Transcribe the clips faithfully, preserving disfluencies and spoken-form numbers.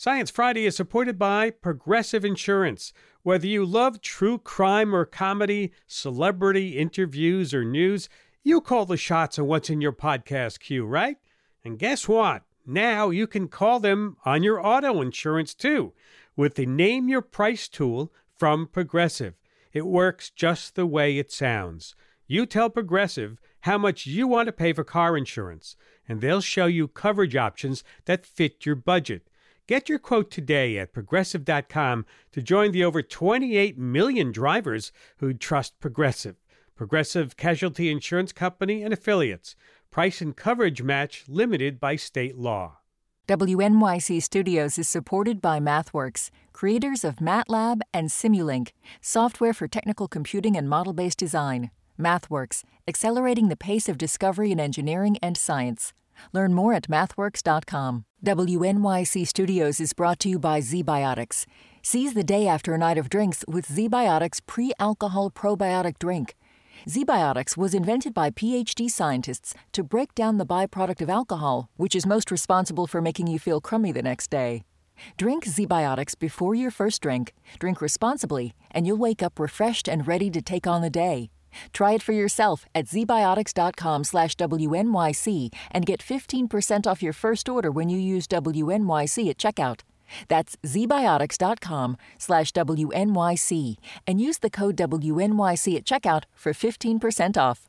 Science Friday is supported by Progressive Insurance. Whether you love true crime or comedy, celebrity interviews or news, you call the shots on what's in your podcast queue, right? And guess what? Now you can call them on your auto insurance too with the Name Your Price tool from Progressive. It works just the way it sounds. You tell Progressive how much you want to pay for car insurance, and they'll show you coverage options that fit your budget. Get your quote today at Progressive dot com to join the over twenty-eight million drivers who trust Progressive. Progressive Casualty Insurance Company and Affiliates. Price and coverage match limited by state law. W N Y C Studios is supported by MathWorks, creators of MATLAB and Simulink, software for technical computing and model-based design. MathWorks, accelerating the pace of discovery in engineering and science. Learn more at mathworks dot com. W N Y C Studios is brought to you by ZBiotics. Seize the day after a night of drinks with ZBiotics pre-alcohol probiotic drink. ZBiotics was invented by P H D scientists to break down the byproduct of alcohol, which is most responsible for making you feel crummy the next day. Drink ZBiotics before your first drink, drink responsibly, and you'll wake up refreshed and ready to take on the day. Try it for yourself at zbiotics.com slash WNYC and get fifteen percent off your first order when you use W N Y C at checkout. That's zbiotics.com slash WNYC and use the code W N Y C at checkout for fifteen percent off.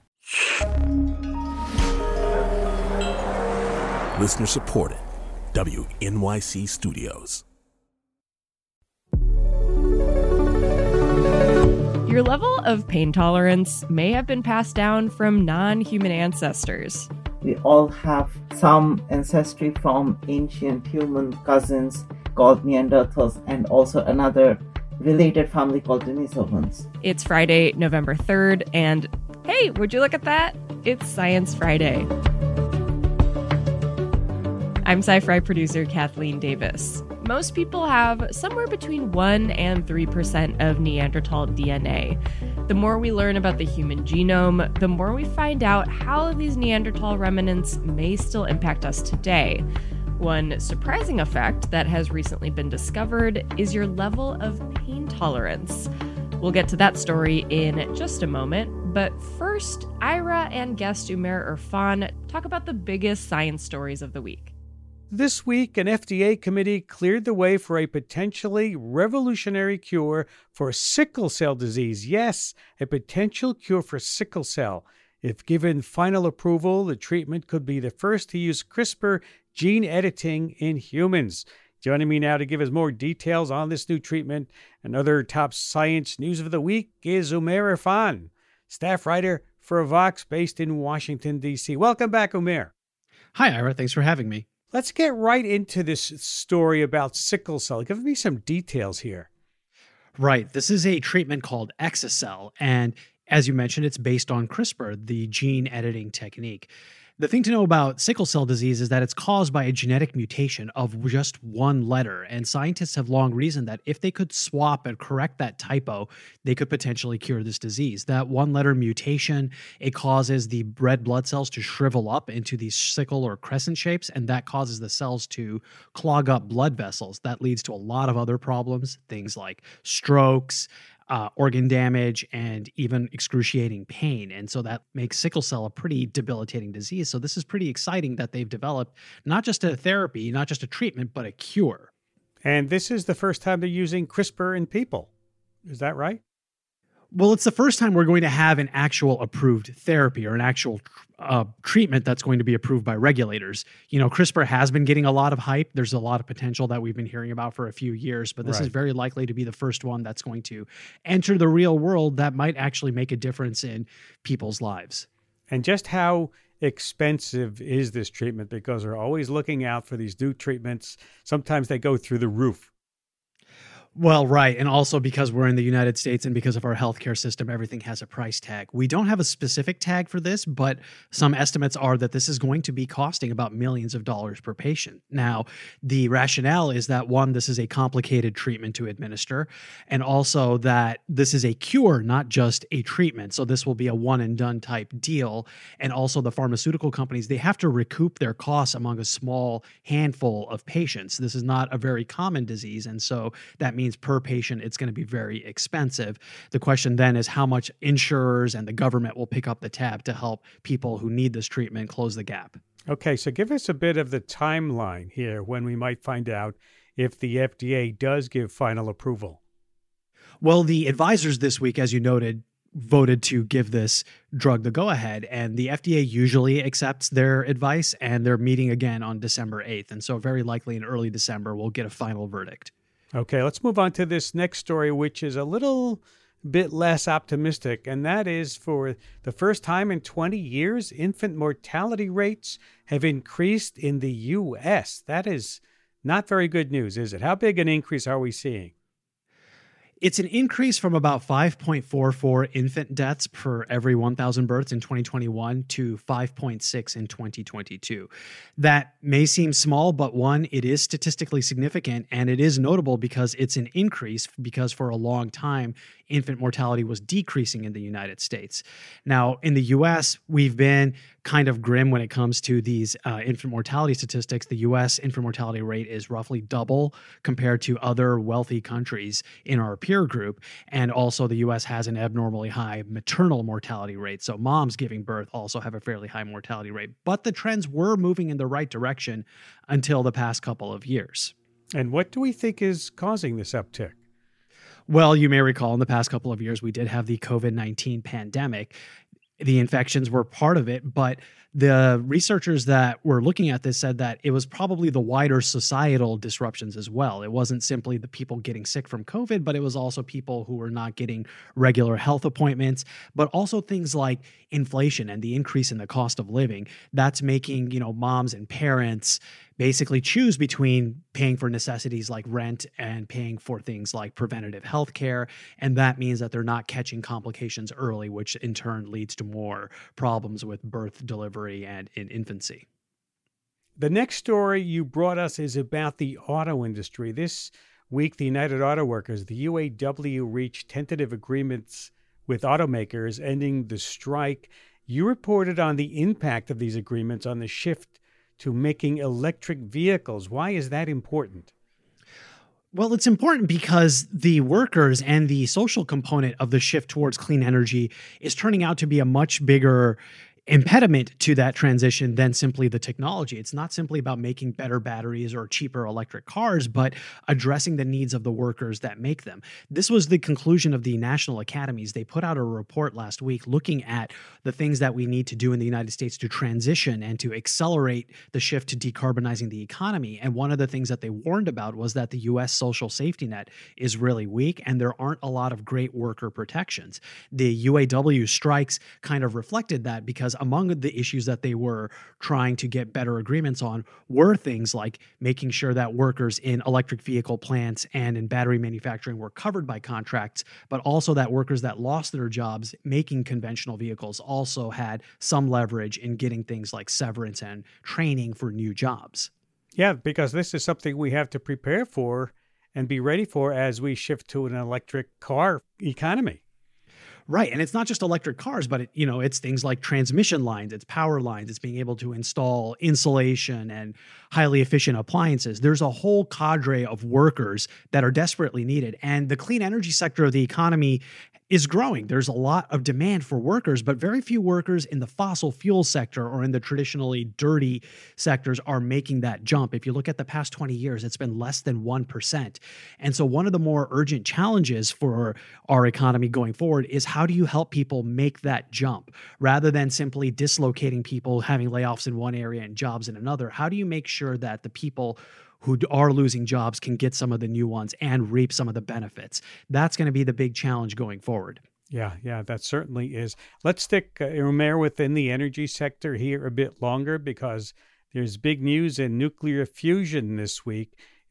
Listener supported. W N Y C Studios. Your level of pain tolerance may have been passed down from non-human ancestors. We all have some ancestry from ancient human cousins called Neanderthals and also another related family called Denisovans. It's Friday, November third, and hey, would you look at that? It's Science Friday. I'm Sci-Fi producer Kathleen Davis. Most people have somewhere between one and three percent of Neanderthal D N A. The more we learn about the human genome, the more we find out how these Neanderthal remnants may still impact us today. One surprising effect that has recently been discovered is your level of pain tolerance. We'll get to that story in just a moment, but first, Ira and guest Umair Irfan talk about the biggest science stories of the week. This week, an F D A committee cleared the way for a potentially revolutionary cure for sickle cell disease. Yes, a potential cure for sickle cell. If given final approval, the treatment could be the first to use CRISPR gene editing in humans. Joining me now to give us more details on this new treatment and other top science news of the week is Umair Irfan, staff writer for Vox based in Washington, D C. Welcome back, Umair. Hi, Ira. Thanks for having me. Let's get right into this story about sickle cell. Give me some details here. Right. This is a treatment called Exa-cel, and as you mentioned, it's based on CRISPR, the gene editing technique. The thing to know about sickle cell disease is that it's caused by a genetic mutation of just one letter, and scientists have long reasoned that if they could swap and correct that typo, they could potentially cure this disease. That one letter mutation, it causes the red blood cells to shrivel up into these sickle or crescent shapes, and that causes the cells to clog up blood vessels. That leads to a lot of other problems, things like strokes, Uh, organ damage, and even excruciating pain. And so that makes sickle cell a pretty debilitating disease. So this is pretty exciting that they've developed not just a therapy, not just a treatment, but a cure. And this is the first time they're using CRISPR in people. Is that right? Well, it's the first time we're going to have an actual approved therapy or an actual uh, treatment that's going to be approved by regulators. You know, CRISPR has been getting a lot of hype. There's a lot of potential that we've been hearing about for a few years, but this Right. is very likely to be the first one that's going to enter the real world that might actually make a difference in people's lives. And just how expensive is this treatment? Because they're always looking out for these new treatments. Sometimes they go through the roof. Well, right. And also because we're in the United States and because of our healthcare system, everything has a price tag. We don't have a specific tag for this, but some estimates are that this is going to be costing about millions of dollars per patient. Now, the rationale is that, one, this is a complicated treatment to administer, and also that this is a cure, not just a treatment. So this will be a one and done type deal. And also the pharmaceutical companies, they have to recoup their costs among a small handful of patients. This is not a very common disease. And so that means per patient, it's going to be very expensive. The question then is how much insurers and the government will pick up the tab to help people who need this treatment close the gap. Okay, so give us a bit of the timeline here when we might find out if the F D A does give final approval. Well, the advisors this week, as you noted, voted to give this drug the go-ahead, and the F D A usually accepts their advice, and they're meeting again on December eighth. And so very likely in early December, we'll get a final verdict. Okay, let's move on to this next story, which is a little bit less optimistic, and that is for the first time in twenty years, infant mortality rates have increased in the U S. That is not very good news, is it? How big an increase are we seeing? It's an increase from about five point four four infant deaths per every one thousand births in twenty twenty-one to five point six in twenty twenty-two. That may seem small, but one, it is statistically significant, and it is notable because it's an increase because for a long time, infant mortality was decreasing in the United States. Now, in the U S, we've been kind of grim when it comes to these uh, infant mortality statistics. The U S infant mortality rate is roughly double compared to other wealthy countries in our peer group. And also the U S has an abnormally high maternal mortality rate. So moms giving birth also have a fairly high mortality rate. But the trends were moving in the right direction until the past couple of years. And what do we think is causing this uptick? Well, you may recall in the past couple of years, we did have the COVID nineteen pandemic. The infections were part of it, but the researchers that were looking at this said that it was probably the wider societal disruptions as well. It wasn't simply the people getting sick from COVID, but it was also people who were not getting regular health appointments, but also things like inflation and the increase in the cost of living. That's making, you know, moms and parents basically choose between paying for necessities like rent and paying for things like preventative health care. And that means that they're not catching complications early, which in turn leads to more problems with birth, delivery, and in infancy. The next story you brought us is about the auto industry. This week, the United Auto Workers, the U A W, reached tentative agreements with automakers ending the strike. You reported on the impact of these agreements on the shift to making electric vehicles. Why is that important? Well, it's important because the workers and the social component of the shift towards clean energy is turning out to be a much bigger impediment to that transition than simply the technology. It's not simply about making better batteries or cheaper electric cars, but addressing the needs of the workers that make them. This was the conclusion of the national academies. They put out a report last week looking at the things that we need to do in the United States to transition and to accelerate the shift to decarbonizing the economy. And one of the things that they warned about was that the U S social safety net is really weak and there aren't a lot of great worker protections. The U A W strikes kind of reflected that because among the issues that they were trying to get better agreements on were things like making sure that workers in electric vehicle plants and in battery manufacturing were covered by contracts, but also that workers that lost their jobs making conventional vehicles also had some leverage in getting things like severance and training for new jobs. Yeah, because this is something we have to prepare for and be ready for as we shift to an electric car economy. Right. And it's not just electric cars, but it, you know, it's things like transmission lines, it's power lines, it's being able to install insulation and highly efficient appliances. There's a whole cadre of workers that are desperately needed. And the clean energy sector of the economy is growing. There's a lot of demand for workers, but very few workers in the fossil fuel sector or in the traditionally dirty sectors are making that jump. If you look at the past twenty years, it's been less than one percent. And so one of the more urgent challenges for our economy going forward is how do you help people make that jump rather than simply dislocating people, having layoffs in one area and jobs in another? How do you make sure that the people who are losing jobs can get some of the new ones and reap some of the benefits? That's going to be the big challenge going forward. Yeah, yeah, that certainly is. Let's stick, uh, Umair, within the energy sector here a bit longer because there's big news in nuclear fusion this week.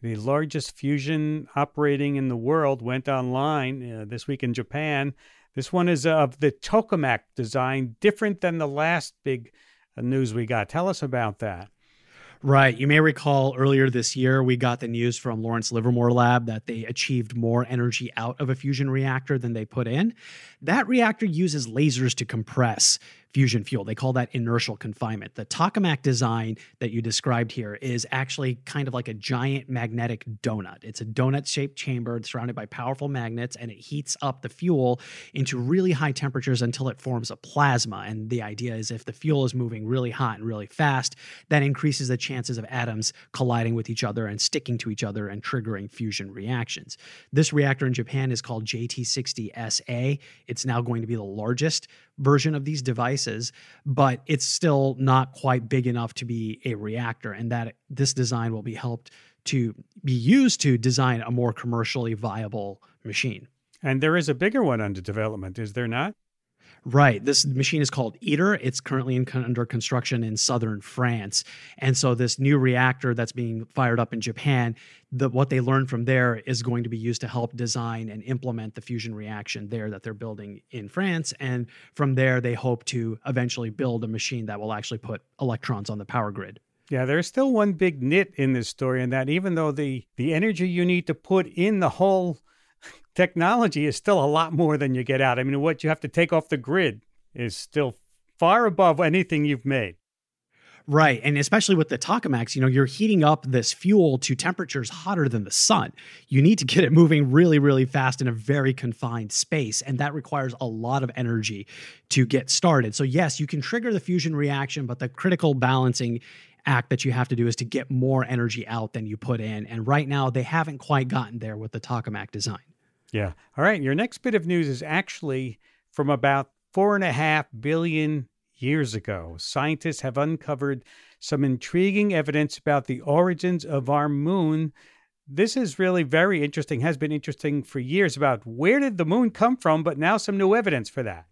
The largest fusion operating in the world went online uh, this week in Japan. This one is of the tokamak design, different than the last big uh, news we got. Tell us about that. Right. You may recall earlier this year, we got the news from Lawrence Livermore Lab that they achieved more energy out of a fusion reactor than they put in. That reactor uses lasers to compress fusion fuel. They call that inertial confinement. The tokamak design that you described here is actually kind of like a giant magnetic donut. It's a donut-shaped chamber surrounded by powerful magnets, and it heats up the fuel into really high temperatures until it forms a plasma. And the idea is if the fuel is moving really hot and really fast, that increases the chances of atoms colliding with each other and sticking to each other and triggering fusion reactions. This reactor in Japan is called J T sixty S A. It's now going to be the largest version of these devices, but it's still not quite big enough to be a reactor, and that this design will be helped to be used to design a more commercially viable machine. And there is a bigger one under development, is there not? Right. This machine is called ITER. It's currently in, under construction in southern France. And so this new reactor that's being fired up in Japan, the, what they learned from there is going to be used to help design and implement the fusion reaction there that they're building in France. And from there, they hope to eventually build a machine that will actually put electrons on the power grid. Yeah, there's still one big nit in this story, and that even though the, the energy you need to put in the whole technology is still a lot more than you get out. I mean, what you have to take off the grid is still far above anything you've made. Right. And especially with the tokamaks, you know, you're heating up this fuel to temperatures hotter than the sun. You need to get it moving really, really fast in a very confined space. And that requires a lot of energy to get started. So yes, you can trigger the fusion reaction, but the critical balancing act that you have to do is to get more energy out than you put in. And right now, they haven't quite gotten there with the tokamak design. Yeah. All right. Your next bit of news is actually from about four and a half billion years ago. Scientists have uncovered some intriguing evidence about the origins of our moon. This is really very interesting, has been interesting for years about where did the moon come from, but now some new evidence for that.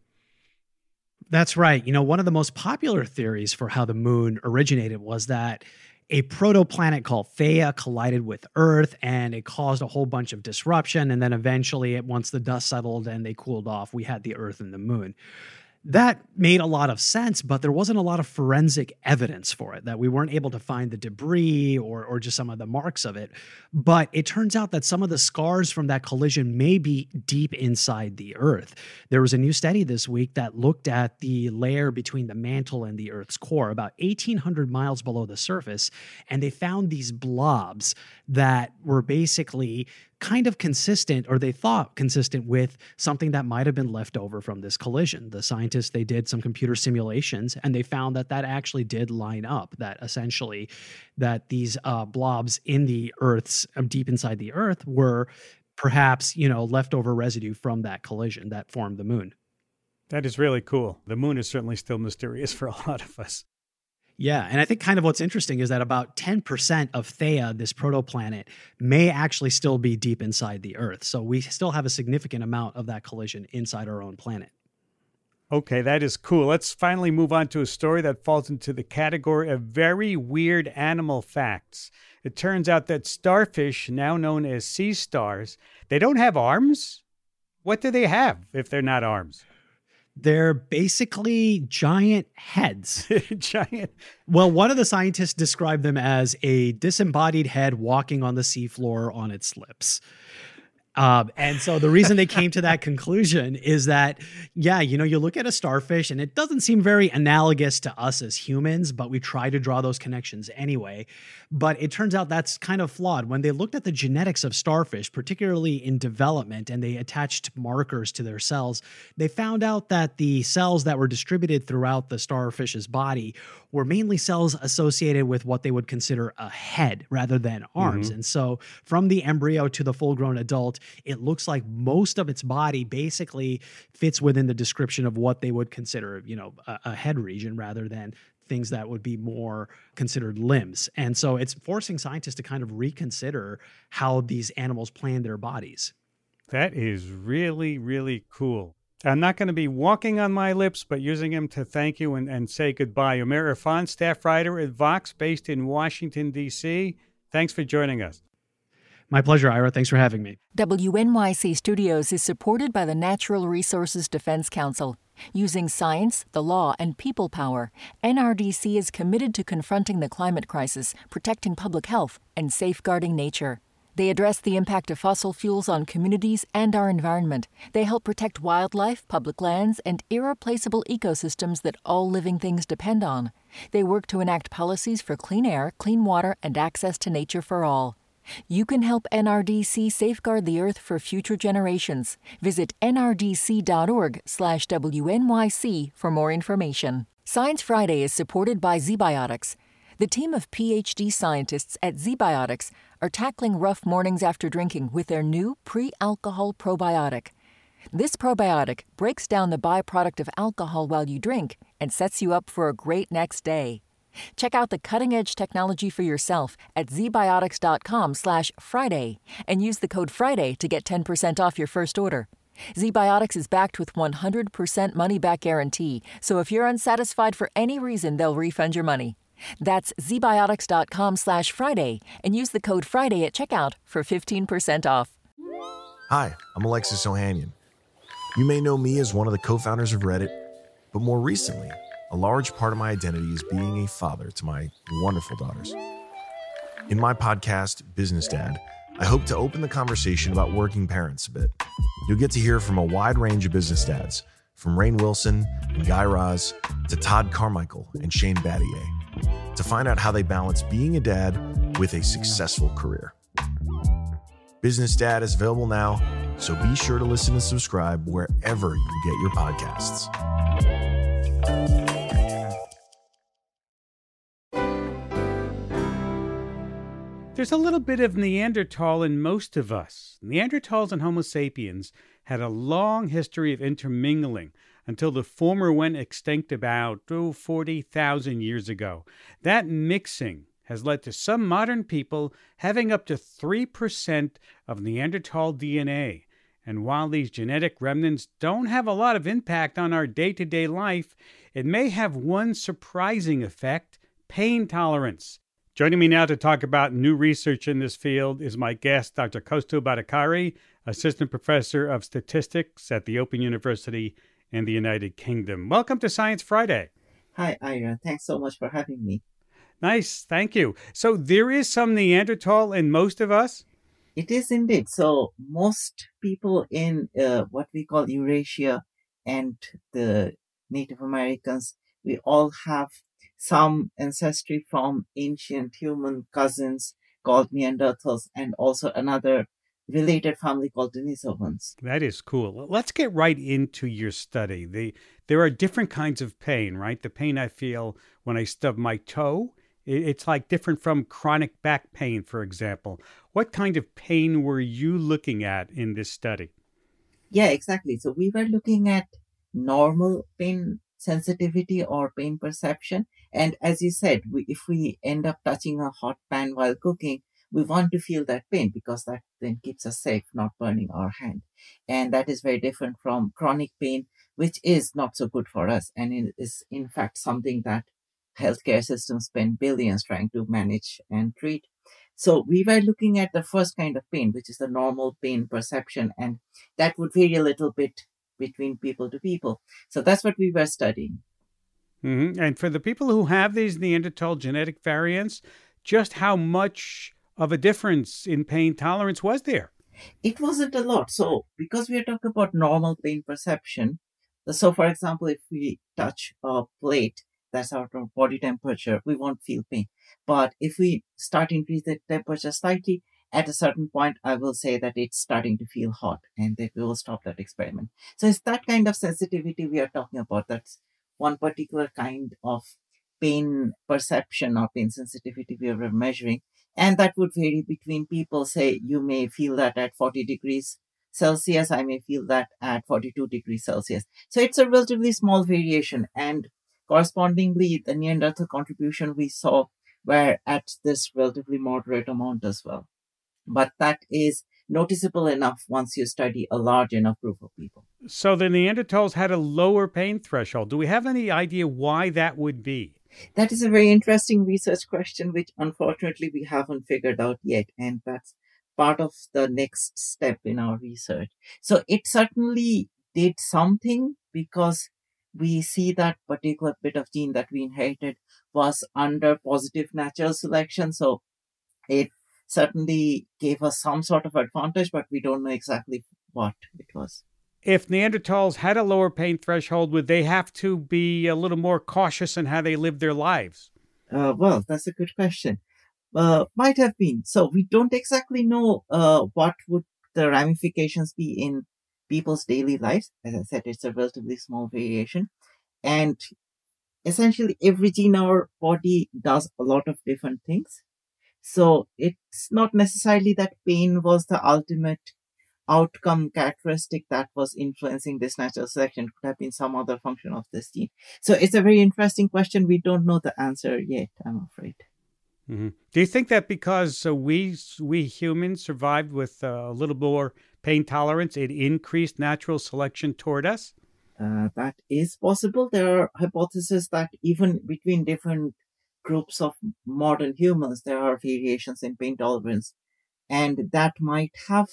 That's right. You know, one of the most popular theories for how the moon originated was that a protoplanet called Theia collided with Earth, and it caused a whole bunch of disruption. And then eventually, once the dust settled and they cooled off, we had the Earth and the moon. That made a lot of sense, but there wasn't a lot of forensic evidence for it, that we weren't able to find the debris or, or just some of the marks of it. But it turns out that some of the scars from that collision may be deep inside the Earth. There was a new study this week that looked at the layer between the mantle and the Earth's core, about eighteen hundred miles below the surface, and they found these blobs that were basically kind of consistent, or they thought consistent with something that might have been left over from this collision. The scientists, they did some computer simulations, and they found that that actually did line up, that essentially that these uh, blobs in the Earth's, um, deep inside the Earth were perhaps, you know, leftover residue from that collision that formed the moon. That is really cool. The moon is certainly still mysterious for a lot of us. Yeah, and I think kind of what's interesting is that about ten percent of Theia, this protoplanet, may actually still be deep inside the Earth. So we still have a significant amount of that collision inside our own planet. Okay, that is cool. Let's finally move on to a story that falls into the category of very weird animal facts. It turns out that starfish, now known as sea stars, they don't have arms. What do they have if they're not arms? They're basically giant heads. Giant. Well, one of the scientists described them as a disembodied head walking on the seafloor on its lips. Um, and so the reason they came to that conclusion is that, yeah, you know, you look at a starfish and it doesn't seem very analogous to us as humans, but we try to draw those connections anyway. But it turns out that's kind of flawed. When they looked at the genetics of starfish, particularly in development, and they attached markers to their cells, they found out that the cells that were distributed throughout the starfish's body were mainly cells associated with what they would consider a head rather than arms. Mm-hmm. And so from the embryo to the full-grown adult, it looks like most of its body basically fits within the description of what they would consider, you know, a, a head region rather than things that would be more considered limbs. And so it's forcing scientists to kind of reconsider how these animals plan their bodies. That is really, really cool. I'm not going to be walking on my lips, but using them to thank you and, and say goodbye. Umair Irfan, staff writer at Vox, based in Washington, D C. Thanks for joining us. My pleasure, Ira. Thanks for having me. W N Y C Studios is supported by the Natural Resources Defense Council. Using science, the law, and people power, N R D C is committed to confronting the climate crisis, protecting public health, and safeguarding nature. They address the impact of fossil fuels on communities and our environment. They help protect wildlife, public lands, and irreplaceable ecosystems that all living things depend on. They work to enact policies for clean air, clean water, and access to nature for all. You can help N R D C safeguard the Earth for future generations. Visit nrdc.org slash WNYC for more information. Science Friday is supported by ZBiotics. The team of P H D scientists at ZBiotics are tackling rough mornings after drinking with their new pre-alcohol probiotic. This probiotic breaks down the byproduct of alcohol while you drink and sets you up for a great next day. Check out the cutting-edge technology for yourself at zbiotics.com slash Friday and use the code Friday to get ten percent off your first order. ZBiotics is backed with one hundred percent money-back guarantee, so if you're unsatisfied for any reason, they'll refund your money. That's zbiotics.com slash Friday and use the code Friday at checkout for fifteen percent off. Hi, I'm Alexis Ohanian. You may know me as one of the co-founders of Reddit, but more recently, a large part of my identity is being a father to my wonderful daughters. In my podcast, Business Dad, I hope to open the conversation about working parents a bit. You'll get to hear from a wide range of business dads, from Rainn Wilson and Guy Raz to Todd Carmichael and Shane Battier, to find out how they balance being a dad with a successful career. Business Dad is available now, so be sure to listen and subscribe wherever you get your podcasts. There's a little bit of Neanderthal in most of us. Neanderthals and Homo sapiens had a long history of intermingling until the former went extinct about oh, forty thousand years ago. That mixing has led to some modern people having up to three percent of Neanderthal D N A. And while these genetic remnants don't have a lot of impact on our day-to-day life, it may have one surprising effect: pain tolerance. Joining me now to talk about new research in this field is my guest, Doctor Kousto Bhattacharya, Assistant Professor of Statistics at the Open University in the United Kingdom. Welcome to Science Friday. Hi, Ira. Thanks so much for having me. Nice. Thank you. So there is some Neanderthal in most of us? It is indeed. So most people in uh, what we call Eurasia and the Native Americans, we all have some ancestry from ancient human cousins called Neanderthals, and also another related family called Denisovans. That is cool. Let's get right into your study. The, there are different kinds of pain, right? The pain I feel when I stub my toe, it, it's like different from chronic back pain, for example. What kind of pain were you looking at in this study? Yeah, exactly. So we were looking at normal pain sensitivity or pain perception. And as you said, we, if we end up touching a hot pan while cooking, we want to feel that pain because that then keeps us safe, not burning our hand. And that is very different from chronic pain, which is not so good for us. And it is, in fact, something that healthcare systems spend billions trying to manage and treat. So we were looking at the first kind of pain, which is the normal pain perception. And that would vary a little bit between people to people. So that's what we were studying. Mm-hmm. And for the people who have these Neanderthal genetic variants, just how much of a difference in pain tolerance was there? It wasn't a lot. So because we are talking about normal pain perception, so for example, if we touch a plate that's out of body temperature, we won't feel pain. But if we start increase the temperature slightly, at a certain point, I will say that it's starting to feel hot, and then we will stop that experiment. So it's that kind of sensitivity we are talking about. That's one particular kind of pain perception or pain sensitivity we are measuring. And that would vary between people. Say you may feel that at forty degrees Celsius. I may feel that at forty-two degrees Celsius. So it's a relatively small variation. And correspondingly, the Neanderthal contribution we saw were at this relatively moderate amount as well. But that is noticeable enough once you study a large enough group of people. So the Neanderthals had a lower pain threshold. Do we have any idea why that would be? That is a very interesting research question, which unfortunately we haven't figured out yet. And that's part of the next step in our research. So it certainly did something, because we see that particular bit of gene that we inherited was under positive natural selection. So it certainly gave us some sort of advantage, but we don't know exactly what it was. If Neanderthals had a lower pain threshold, would they have to be a little more cautious in how they live their lives? Uh, well, that's a good question. Uh, might have been. So we don't exactly know uh, what would the ramifications be in people's daily lives. As I said, it's a relatively small variation. And essentially every gene in our body does a lot of different things. So it's not necessarily that pain was the ultimate outcome characteristic that was influencing this natural selection. It could have been some other function of this gene. So it's a very interesting question. We don't know the answer yet, I'm afraid. Mm-hmm. Do you think that because uh, we we humans survived with uh, a little more pain tolerance, it increased natural selection toward us? Uh, that is possible. There are hypotheses that even between different groups of modern humans, there are variations in pain tolerance, and that might have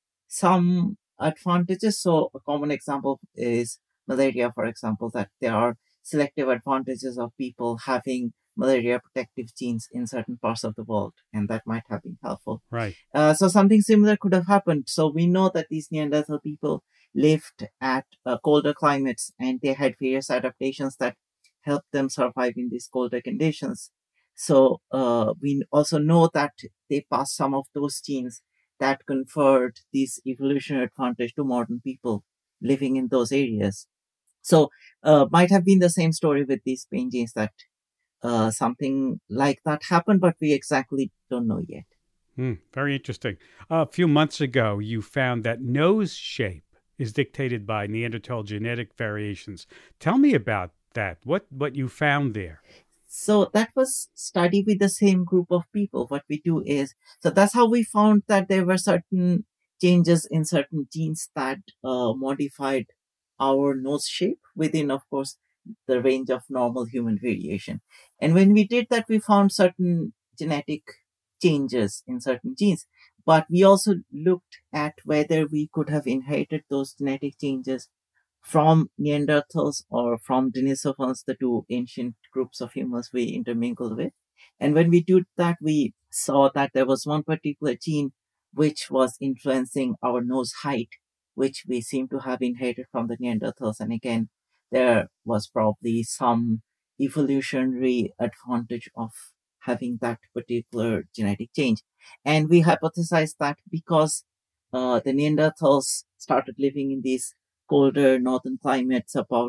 some advantages. So a common example is malaria, for example, that there are selective advantages of people having malaria protective genes in certain parts of the world, and that might have been helpful. Right. Uh, so something similar could have happened. So we know that these Neanderthal people lived at uh, colder climates, and they had various adaptations that helped them survive in these colder conditions. So uh, we also know that they passed some of those genes that conferred this evolutionary advantage to modern people living in those areas. So uh, might have been the same story with these pain genes, that uh, something like that happened, but we exactly don't know yet. Hmm, very interesting. A few months ago, you found that nose shape is dictated by Neanderthal genetic variations. Tell me about that. What what you found there? So that was studied with the same group of people. What we do is, so that's how we found that there were certain changes in certain genes that uh, modified our nose shape within, of course, the range of normal human variation. And when we did that, we found certain genetic changes in certain genes. But we also looked at whether we could have inherited those genetic changes from Neanderthals or from Denisovans, the two ancient groups of humans we intermingled with. And when we did that, we saw that there was one particular gene which was influencing our nose height, which we seem to have inherited from the Neanderthals. And again, there was probably some evolutionary advantage of having that particular genetic change. And we hypothesized that because uh, the Neanderthals started living in these colder northern climates about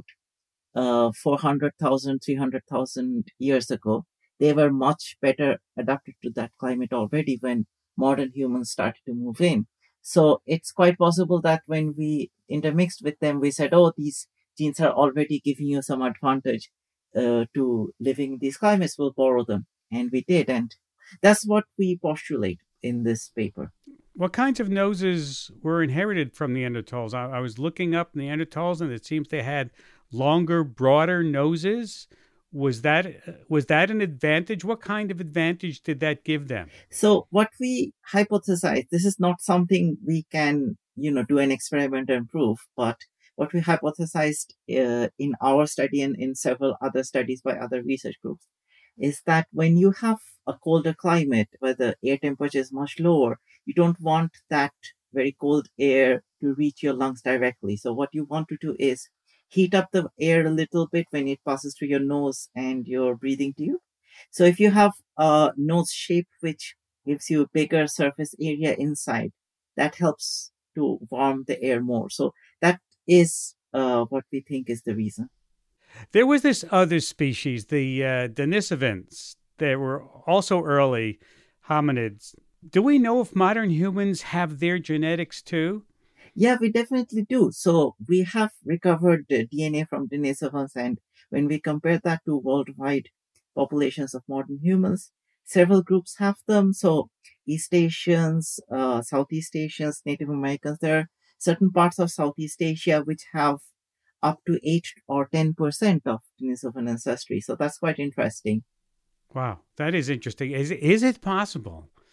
uh, four hundred thousand, three hundred thousand years ago, they were much better adapted to that climate already when modern humans started to move in. So it's quite possible that when we intermixed with them, we said, oh, these genes are already giving you some advantage uh, to living in these climates, we'll borrow them. And we did. And that's what we postulate in this paper. What kinds of noses were inherited from Neanderthals? I, I was looking up Neanderthals, and it seems they had longer, broader noses. Was that was that an advantage? What kind of advantage did that give them? So what we hypothesize, this is not something we can, you know, do an experiment and prove, but what we hypothesized uh, in our study and in several other studies by other research groups is that when you have a colder climate where the air temperature is much lower, you don't want that very cold air to reach your lungs directly. So what you want to do is heat up the air a little bit when it passes through your nose and your breathing tube. So if you have a nose shape which gives you a bigger surface area inside, that helps to warm the air more. So that is uh, what we think is the reason. There was this other species, the uh, Denisovans. They were also early hominids. Do we know if modern humans have their genetics too? Yeah, we definitely do. So we have recovered the D N A from Denisovans, and when we compare that to worldwide populations of modern humans, several groups have them. So East Asians, uh, Southeast Asians, Native Americans, there are certain parts of Southeast Asia which have up to eight or ten percent of Denisovan ancestry. So that's quite interesting. Wow, that is interesting. Is, is it possible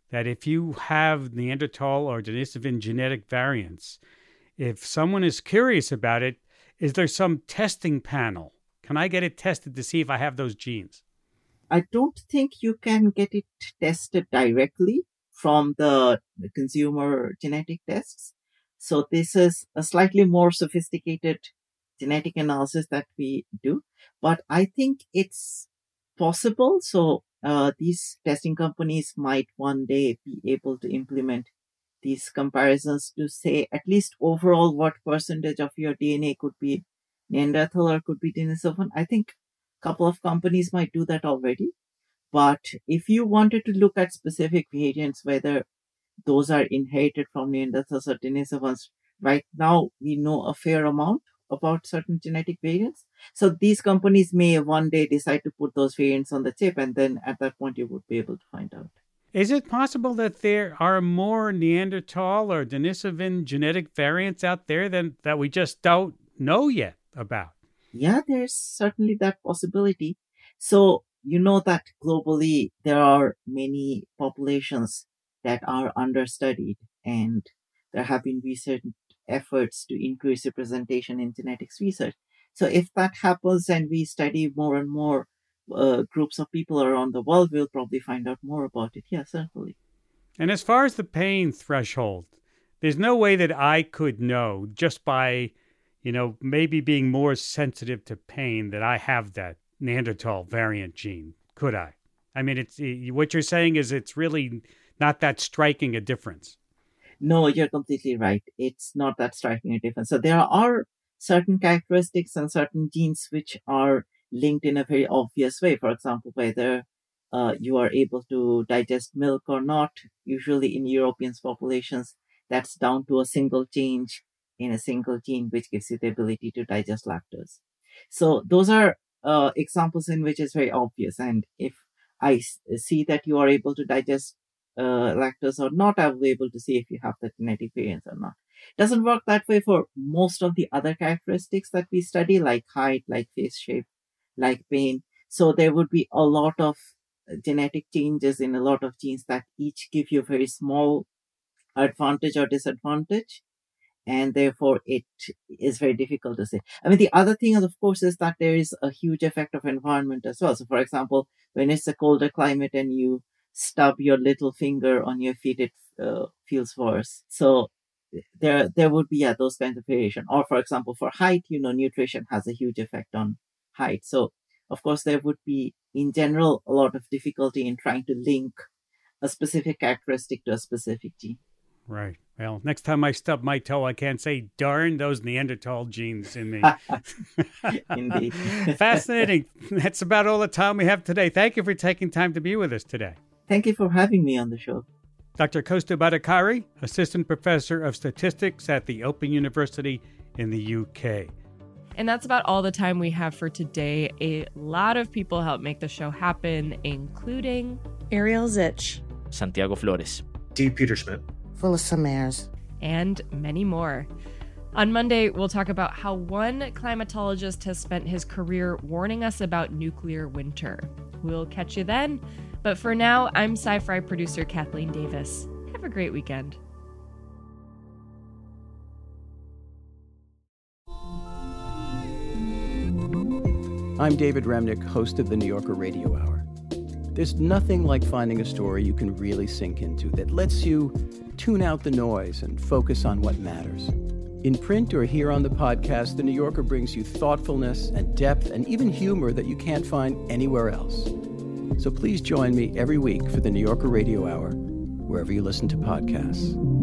that if you have Neanderthal or Denisovan genetic variants, if someone is curious about it, is there some testing panel? Can I get it tested to see if I have those genes? I don't think you can get it tested directly from the consumer genetic tests. So this is a slightly more sophisticated genetic analysis that we do, but I think it's possible. So uh, these testing companies might one day be able to implement these comparisons to say at least overall what percentage of your D N A could be Neanderthal or could be Denisovan. I think a couple of companies might do that already. But if you wanted to look at specific variants, whether those are inherited from Neanderthals or Denisovans, right now we know a fair amount about certain genetic variants. So these companies may one day decide to put those variants on the chip, and then at that point you would be able to find out. Is it possible that there are more Neanderthal or Denisovan genetic variants out there than that we just don't know yet about? Yeah, there's certainly that possibility. So you know that globally there are many populations that are understudied, and there have been recent efforts to increase representation in genetics research. So if that happens and we study more and more uh, groups of people around the world, we'll probably find out more about it. Yeah, certainly. And as far as the pain threshold, there's no way that I could know just by, you know, maybe being more sensitive to pain that I have that Neanderthal variant gene, could I? I mean, it's what you're saying is it's really not that striking a difference. No, you're completely right. It's not that striking a difference. So there are certain characteristics and certain genes which are linked in a very obvious way. For example, whether uh, you are able to digest milk or not. Usually in European populations, that's down to a single change in a single gene, which gives you the ability to digest lactose. So those are uh, examples in which it's very obvious. And if I s- see that you are able to digest uh, lactose or not, I will be able to see if you have the genetic variants or not. It doesn't work that way for most of the other characteristics that we study, like height, like face shape, like pain. So there would be a lot of genetic changes in a lot of genes that each give you very small advantage or disadvantage. And therefore, it is very difficult to say. I mean, the other thing, of course, is that there is a huge effect of environment as well. So, for example, when it's a colder climate and you stub your little finger on your feet, it uh, feels worse. So there, there would be yeah, those kinds of variation. Or, for example, for height, you know, nutrition has a huge effect on height. So, of course, there would be, in general, a lot of difficulty in trying to link a specific characteristic to a specific gene. Right. Well, next time I stub my toe, I can't say, darn those Neanderthal genes in me. Indeed. Fascinating. That's about all the time we have today. Thank you for taking time to be with us today. Thank you for having me on the show. Doctor Kostya Bhattacharya, Assistant Professor of Statistics at the Open University in the U K. And that's about all the time we have for today. A lot of people helped make the show happen, including Ariel Zich, Santiago Flores, D. Peterschmidt, Phyllis Samers, and many more. On Monday, we'll talk about how one climatologist has spent his career warning us about nuclear winter. We'll catch you then. But for now, I'm Sci-Fi producer Kathleen Davis. Have a great weekend. I'm David Remnick, host of the New Yorker Radio Hour. There's nothing like finding a story you can really sink into that lets you tune out the noise and focus on what matters. In print or here on the podcast, The New Yorker brings you thoughtfulness and depth and even humor that you can't find anywhere else. So please join me every week for the New Yorker Radio Hour, wherever you listen to podcasts.